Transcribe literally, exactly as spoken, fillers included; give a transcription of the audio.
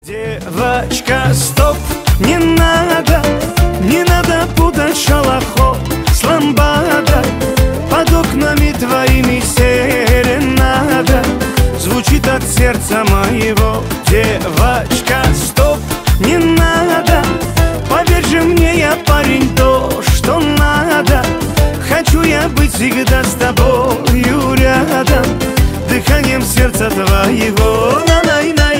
Девочка, стоп, не надо, не надо путать шалахо с ламбадой. Под окнами твоими серенада звучит от сердца моего. Девочка, стоп, не надо, поверь же мне, я парень, то, что надо. Хочу я быть всегда с тобою рядом, дыханием сердца твоего. На-на-на.